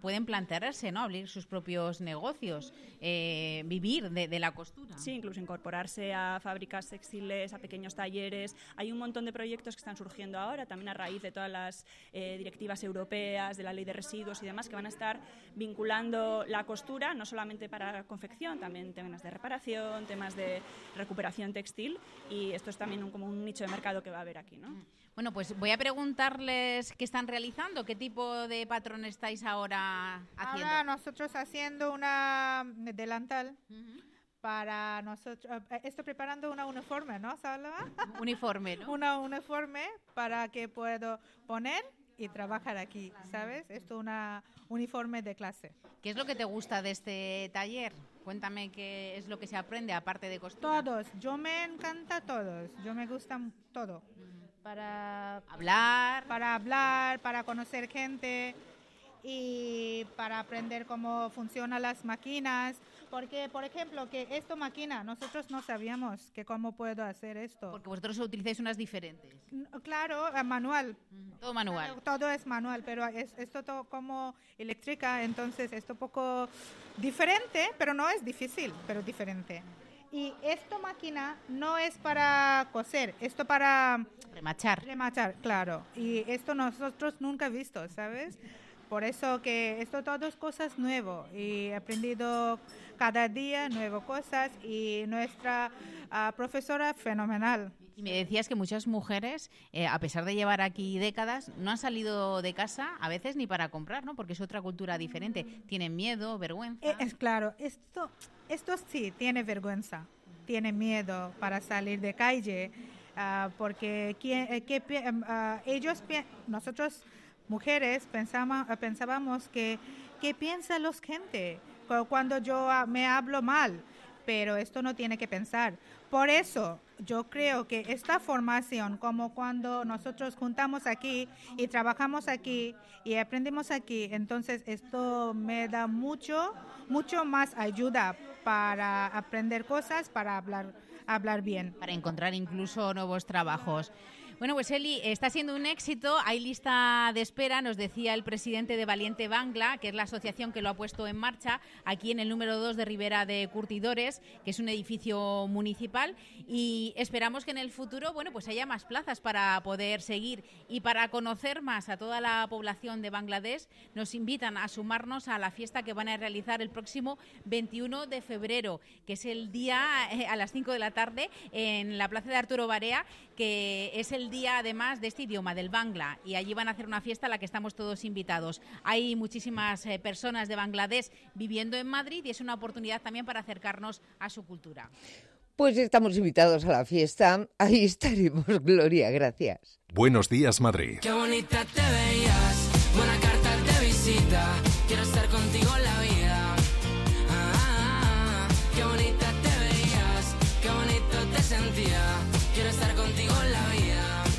pueden plantearse, ¿no? Abrir sus propios negocios, eh, vivir de, de la costura. Sí, incluso incorporarse a fábricas textiles, a pequeños talleres. Hay un montón de proyectos que están surgiendo ahora, también a raíz de todas las eh, directivas europeas, de la ley de residuos y demás, que van a estar vinculando la costura, no solamente para confección, también temas de reparación, temas de recuperación textil, y esto es también un, como un nicho de mercado que va a haber aquí, ¿no? Bueno, pues voy a preguntarles qué están realizando, qué tipo de patrón estáis ahora haciendo. Ahora nosotros haciendo una delantal uh-huh. para nosotros, estoy preparando una uniforme, ¿no, Salva? Uniforme, ¿no? Una uniforme para que puedo poner y trabajar aquí, ¿sabes? Esto es una uniforme de clase. ¿Qué es lo que te gusta de este taller? Cuéntame qué es lo que se aprende aparte de costura. Todos, yo me encanta todos, yo me gusta todo. Para hablar, para hablar, para conocer gente y para aprender cómo funcionan las máquinas, porque por ejemplo que esta máquina nosotros no sabíamos que cómo puedo hacer esto. Porque vosotros utilizáis unas diferentes. Claro, manual. Todo manual. Todo es manual, pero es, esto todo como eléctrica, entonces esto un poco diferente, pero no es difícil, pero diferente. Y esta máquina no es para coser, esto para remachar. Remachar, claro. Y esto nosotros nunca he visto, ¿sabes? Por eso que esto todo es cosas nuevas y he aprendido cada día nuevas cosas y nuestra uh, profesora fenomenal. Y me decías que muchas mujeres, eh, a pesar de llevar aquí décadas, no han salido de casa a veces ni para comprar, ¿no? Porque es otra cultura diferente. Tienen miedo, vergüenza. Es, es claro, esto, esto sí tiene vergüenza, tiene miedo para salir de calle, uh, porque ¿quién, qué, uh, ellos, nosotros mujeres pensamos, pensábamos que qué piensa la gente cuando yo me hablo mal, pero esto no tiene que pensar. Por eso yo creo que esta formación, como cuando nosotros juntamos aquí y trabajamos aquí y aprendemos aquí, entonces esto me da mucho, mucho más ayuda para aprender cosas, para hablar, hablar bien. Para encontrar incluso nuevos trabajos. Bueno, pues Eli, está siendo un éxito, hay lista de espera, nos decía el presidente de Valiente Bangla, que es la asociación que lo ha puesto en marcha, aquí en el número dos de Ribera de Curtidores, que es un edificio municipal, y esperamos que en el futuro, bueno, pues haya más plazas para poder seguir y para conocer más a toda la población de Bangladesh. Nos invitan a sumarnos a la fiesta que van a realizar el próximo veintiuno de febrero, que es el día eh, a las cinco de la tarde en la plaza de Arturo Barea, que es el día además de este idioma, del Bangla, y allí van a hacer una fiesta a la que estamos todos invitados. Hay muchísimas eh, personas de Bangladesh viviendo en Madrid y es una oportunidad también para acercarnos a su cultura. Pues estamos invitados a la fiesta, ahí estaremos, Gloria, gracias. Buenos días, Madrid. Qué bonita te veías, buena carta de visita, quiero estar contigo en la vida. Ah, ah, ah, qué bonita te veías, qué bonito te sentía, quiero estar contigo en la vida.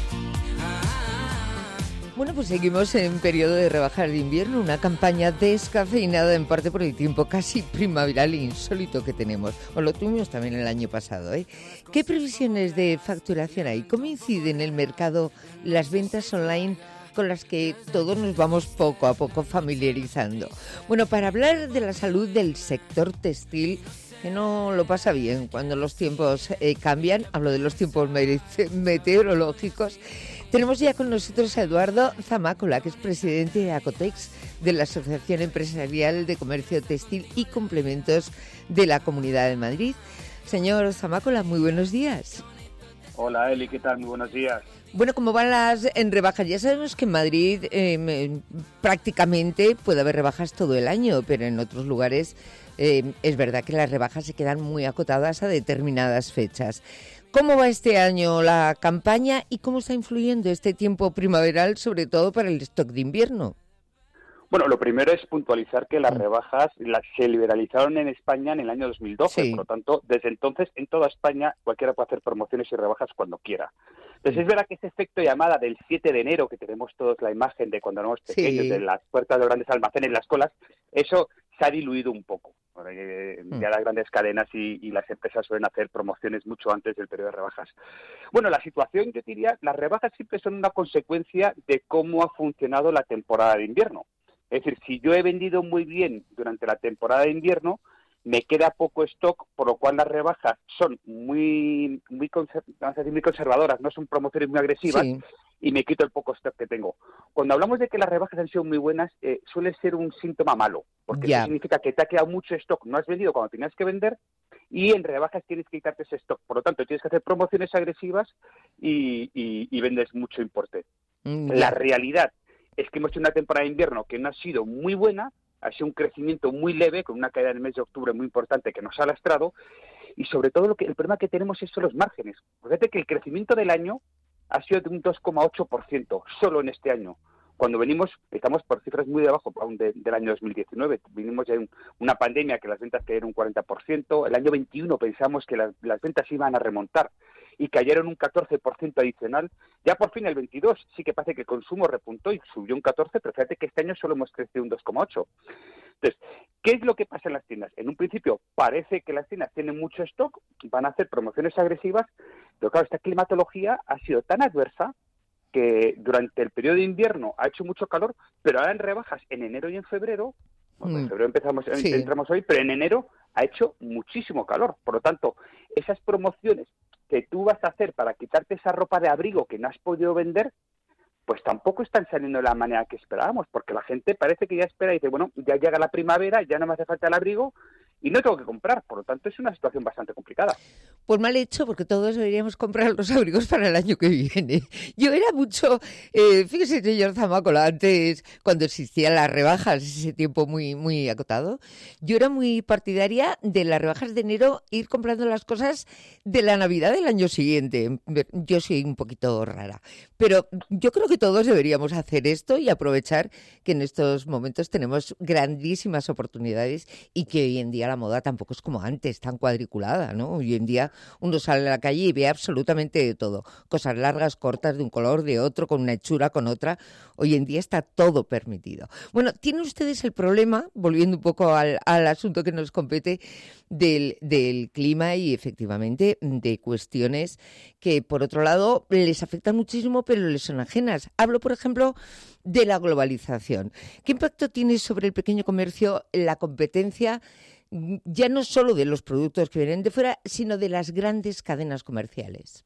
Bueno, pues seguimos en periodo de rebajas de invierno, una campaña descafeinada en parte por el tiempo casi primaveral e insólito que tenemos. O lo tuvimos también el año pasado, ¿eh? ¿Qué previsiones de facturación hay? ¿Cómo incide en el mercado las ventas online con las que todos nos vamos poco a poco familiarizando? Bueno, para hablar de la salud del sector textil, que no lo pasa bien cuando los tiempos eh, cambian, hablo de los tiempos meteorológicos, tenemos ya con nosotros a Eduardo Zamácola, que es presidente de Acotex, de la Asociación Empresarial de Comercio Textil y Complementos de la Comunidad de Madrid. Señor Zamácola, muy buenos días. Hola Eli, ¿qué tal? Muy buenos días. Bueno, ¿cómo van las en rebajas? Ya sabemos que en Madrid eh, prácticamente puede haber rebajas todo el año, pero en otros lugares eh, es verdad que las rebajas se quedan muy acotadas a determinadas fechas. ¿Cómo va este año la campaña y cómo está influyendo este tiempo primaveral, sobre todo para el stock de invierno? Bueno, lo primero es puntualizar que las rebajas las se liberalizaron en España en el año dos mil doce, sí. Por lo tanto, desde entonces en toda España cualquiera puede hacer promociones y rebajas cuando quiera. Entonces es verdad que ese efecto llamada del siete de enero, que tenemos todos la imagen de cuando éramos pequeños, sí. De las puertas de los grandes almacenes, las colas, eso se ha diluido un poco. Eh, ya las grandes cadenas y, y las empresas suelen hacer promociones mucho antes del periodo de rebajas. Bueno, la situación, yo diría, las rebajas siempre son una consecuencia de cómo ha funcionado la temporada de invierno. Es decir, si yo he vendido muy bien durante la temporada de invierno, me queda poco stock, por lo cual las rebajas son muy muy, conser- vamos a decir, muy conservadoras, no son promociones muy agresivas, sí. Y me quito el poco stock que tengo. Cuando hablamos de que las rebajas han sido muy buenas, eh, suele ser un síntoma malo, porque yeah. eso significa que te ha quedado mucho stock, no has vendido cuando tenías que vender, y en rebajas tienes que quitarte ese stock. Por lo tanto, tienes que hacer promociones agresivas y, y, y vendes mucho importe. Mm, yeah. La realidad es que hemos hecho una temporada de invierno que no ha sido muy buena, ha sido un crecimiento muy leve, con una caída en el mes de octubre muy importante que nos ha lastrado, y sobre todo lo que el problema que tenemos es son los márgenes. Fíjate que el crecimiento del año ha sido de un dos coma ocho por ciento, solo en este año. Cuando venimos, estamos por cifras muy debajo aún de, del año dos mil diecinueve. Vinimos ya de un, una pandemia que las ventas cayeron un cuarenta por ciento. El año veintiuno pensamos que las, las ventas iban a remontar y cayeron un catorce por ciento adicional. Ya por fin el veintidós sí que parece que el consumo repuntó y subió un catorce por ciento, pero fíjate que este año solo hemos crecido un dos coma ocho por ciento. Entonces, ¿qué es lo que pasa en las tiendas? En un principio parece que las tiendas tienen mucho stock, van a hacer promociones agresivas, pero claro, esta climatología ha sido tan adversa que durante el periodo de invierno ha hecho mucho calor, pero ahora en rebajas en enero y en febrero, bueno, en febrero empezamos, sí. entramos hoy, pero en enero ha hecho muchísimo calor. Por lo tanto, esas promociones que tú vas a hacer para quitarte esa ropa de abrigo que no has podido vender, pues tampoco están saliendo de la manera que esperábamos, porque la gente parece que ya espera y dice, bueno, ya llega la primavera, ya no me hace falta el abrigo y no tengo que comprar. Por lo tanto, es una situación bastante complicada. Pues mal hecho, porque todos deberíamos comprar los abrigos para el año que viene. Yo era mucho, eh, fíjese, señor Zamácola, antes, cuando existían las rebajas, ese tiempo muy muy acotado, yo era muy partidaria de las rebajas de enero, ir comprando las cosas de la Navidad del año siguiente. Yo soy un poquito rara, pero yo creo que todos deberíamos hacer esto y aprovechar que en estos momentos tenemos grandísimas oportunidades y que hoy en día la moda tampoco es como antes, tan cuadriculada, ¿no? Hoy en día uno sale a la calle y ve absolutamente de todo. Cosas largas, cortas, de un color, de otro, con una hechura, con otra. Hoy en día está todo permitido. Bueno, tienen ustedes el problema, volviendo un poco al, al asunto que nos compete, del, del clima y efectivamente de cuestiones que, por otro lado, les afectan muchísimo, pero les son ajenas. Hablo, por ejemplo, de la globalización. ¿Qué impacto tiene sobre el pequeño comercio la competencia, ya no solo de los productos que vienen de fuera, sino de las grandes cadenas comerciales?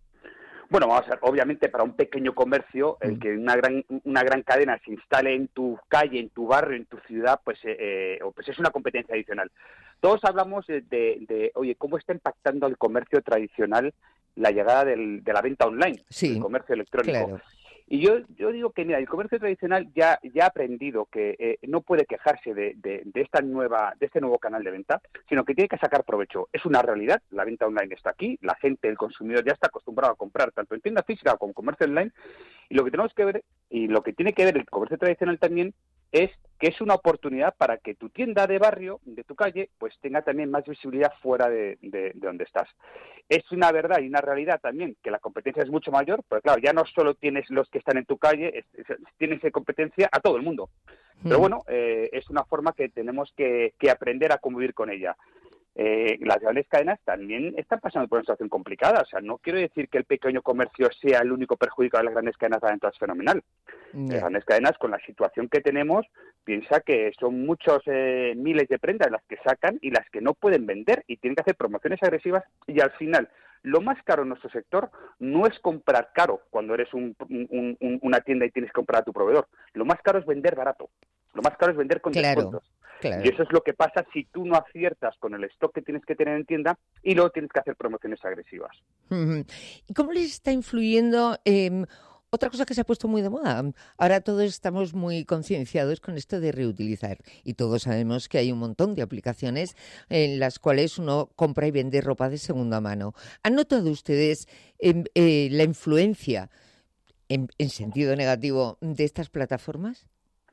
Bueno, vamos a ver, obviamente para un pequeño comercio, el que una gran una gran cadena se instale en tu calle, en tu barrio, en tu ciudad, pues, eh, pues es una competencia adicional. Todos hablamos de, de, de, oye, ¿cómo está impactando al comercio tradicional la llegada del, de la venta online, sí, el comercio electrónico? Claro. Y yo yo digo que, mira, el comercio tradicional ya ya ha aprendido que eh, no puede quejarse de, de, de esta nueva de este nuevo canal de venta, sino que tiene que sacar provecho. Es una realidad, la venta online está aquí, la gente, el consumidor ya está acostumbrado a comprar tanto en tienda física como en comercio online, y lo que tenemos que ver, y lo que tiene que ver el comercio tradicional también, es que es una oportunidad para que tu tienda de barrio, de tu calle, pues tenga también más visibilidad fuera de, de, de donde estás. Es una verdad y una realidad también que la competencia es mucho mayor, pero claro, ya no solo tienes los que están en tu calle, es, es, tienes competencia a todo el mundo. Pero bueno, eh, es una forma que tenemos que, que aprender a convivir con ella. Eh, las grandes cadenas también están pasando por una situación complicada. O sea, no quiero decir que el pequeño comercio sea el único perjudicado de las grandes cadenas de ventas fenomenal. Yeah. Las grandes cadenas, con la situación que tenemos, piensa que son muchos eh, miles de prendas las que sacan y las que no pueden vender y tienen que hacer promociones agresivas y al final lo más caro en nuestro sector no es comprar caro cuando eres un, un, un, una tienda y tienes que comprar a tu proveedor. Lo más caro es vender barato. Lo más caro es vender con claro. descuentos. Claro. Y eso es lo que pasa si tú no aciertas con el stock que tienes que tener en tienda y luego tienes que hacer promociones agresivas. Uh-huh. ¿Y cómo les está influyendo eh, otra cosa que se ha puesto muy de moda? Ahora todos estamos muy concienciados con esto de reutilizar y todos sabemos que hay un montón de aplicaciones en las cuales uno compra y vende ropa de segunda mano. ¿Han notado ustedes eh, eh, la influencia en, en sentido negativo de estas plataformas?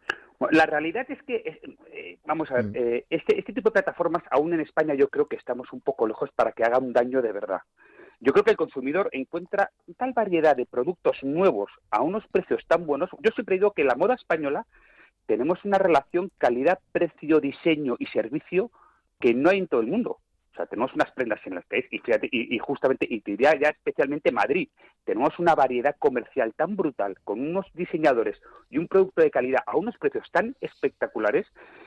La realidad es que, eh, vamos a ver, eh, este, este tipo de plataformas, aún en España, yo creo que estamos un poco lejos para que haga un daño de verdad. Yo creo que el consumidor encuentra tal variedad de productos nuevos a unos precios tan buenos. Yo siempre digo que en la moda española tenemos una relación calidad-precio, diseño y servicio que no hay en todo el mundo. O sea, tenemos unas prendas en las que es, y, fíjate, y, y justamente, y te diría ya especialmente Madrid, tenemos una variedad comercial tan brutal, con unos diseñadores y un producto de calidad a unos precios tan espectaculares,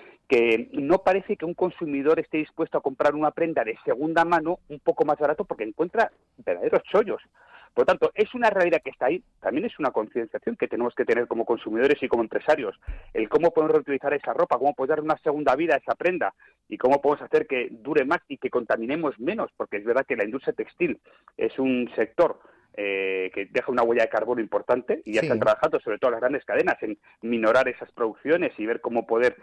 que no parece que un consumidor esté dispuesto a comprar una prenda de segunda mano un poco más barato porque encuentra verdaderos chollos. Por lo tanto, es una realidad que está ahí, también es una concienciación que tenemos que tener como consumidores y como empresarios, el cómo podemos reutilizar esa ropa, cómo podemos dar una segunda vida a esa prenda y cómo podemos hacer que dure más y que contaminemos menos, porque es verdad que la industria textil es un sector Eh, que deja una huella de carbono importante y ya sí. están trabajando, sobre todo las grandes cadenas, en minorar esas producciones y ver cómo poder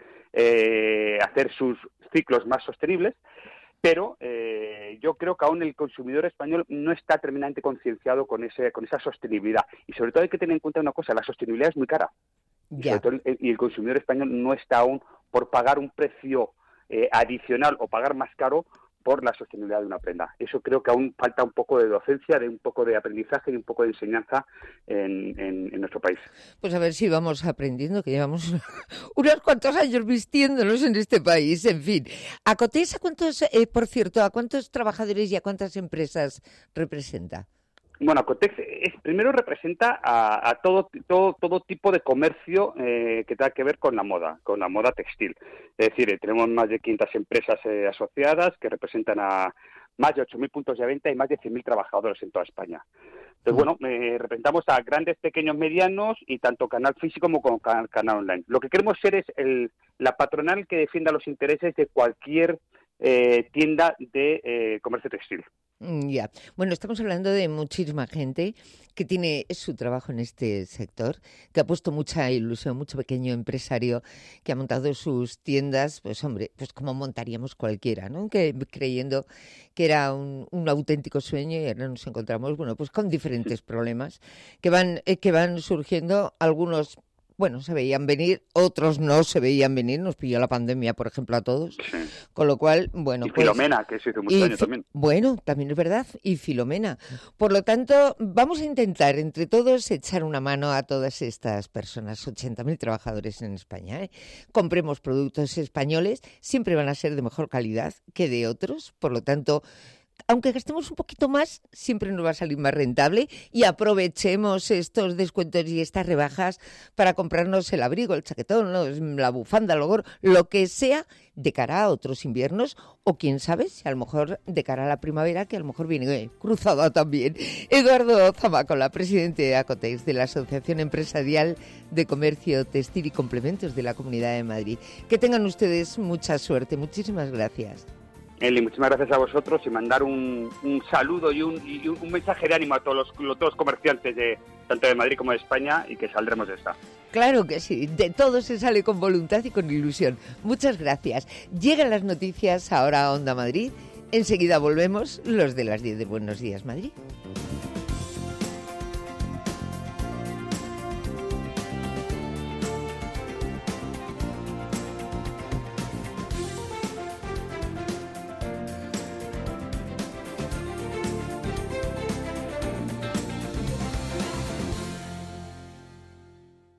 eh, hacer sus ciclos más sostenibles, pero eh, yo creo que aún el consumidor español no está terminantemente concienciado con ese con esa sostenibilidad. Y sobre todo hay que tener en cuenta una cosa, la sostenibilidad es muy cara. Y, sobre todo el, y el consumidor español no está aún por pagar un precio eh, adicional o pagar más caro por la sostenibilidad de una prenda. Eso creo que aún falta un poco de docencia, de un poco de aprendizaje y un poco de enseñanza en, en, en nuestro país. Pues a ver si vamos aprendiendo, que llevamos unos cuantos años vistiéndonos en este país, en fin. ¿Acotés a cuántos, eh, por cierto, a cuántos trabajadores y a cuántas empresas representa? Bueno, Acotex es, primero representa a, a todo, todo todo tipo de comercio eh, que tenga que ver con la moda, con la moda textil. Es decir, eh, tenemos más de quinientas empresas eh, asociadas que representan a más de ocho mil puntos de venta y más de cien mil trabajadores en toda España. Entonces, bueno, eh, representamos a grandes, pequeños, medianos y tanto canal físico como, como canal, canal online. Lo que queremos ser es el, la patronal que defienda los intereses de cualquier eh, tienda de eh, comercio textil. Ya. Bueno, estamos hablando de muchísima gente que tiene su trabajo en este sector, que ha puesto mucha ilusión, mucho pequeño empresario que ha montado sus tiendas, pues hombre, pues como montaríamos cualquiera, ¿no? Que creyendo que era un, un auténtico sueño y ahora nos encontramos, bueno, pues con diferentes problemas que van, eh, que van surgiendo, algunos bueno, se veían venir, otros no se veían venir, nos pilló la pandemia, por ejemplo, a todos, sí. Con lo cual, bueno... Y pues, Filomena, que se hizo mucho daño también. Bueno, también es verdad, y Filomena. Por lo tanto, vamos a intentar, entre todos, echar una mano a todas estas personas, ochenta mil trabajadores en España, ¿eh? Compremos productos españoles, siempre van a ser de mejor calidad que de otros, por lo tanto... Aunque gastemos un poquito más, siempre nos va a salir más rentable y aprovechemos estos descuentos y estas rebajas para comprarnos el abrigo, el chaquetón, la bufanda, el gorro, lo que sea de cara a otros inviernos o quién sabe, si a lo mejor de cara a la primavera, que a lo mejor viene eh, cruzada también. Eduardo Zamacola, presidente de Acotex, de la Asociación Empresarial de Comercio Textil y Complementos de la Comunidad de Madrid. Que tengan ustedes mucha suerte. Muchísimas gracias. Eli, muchísimas gracias a vosotros y mandar un, un saludo y un, y un mensaje de ánimo a todos los, todos los comerciantes de tanto de Madrid como de España y que saldremos de esta. Claro que sí, de todo se sale con voluntad y con ilusión. Muchas gracias. Llegan las noticias ahora a Onda Madrid. Enseguida volvemos, los de las diez de Buenos Días Madrid.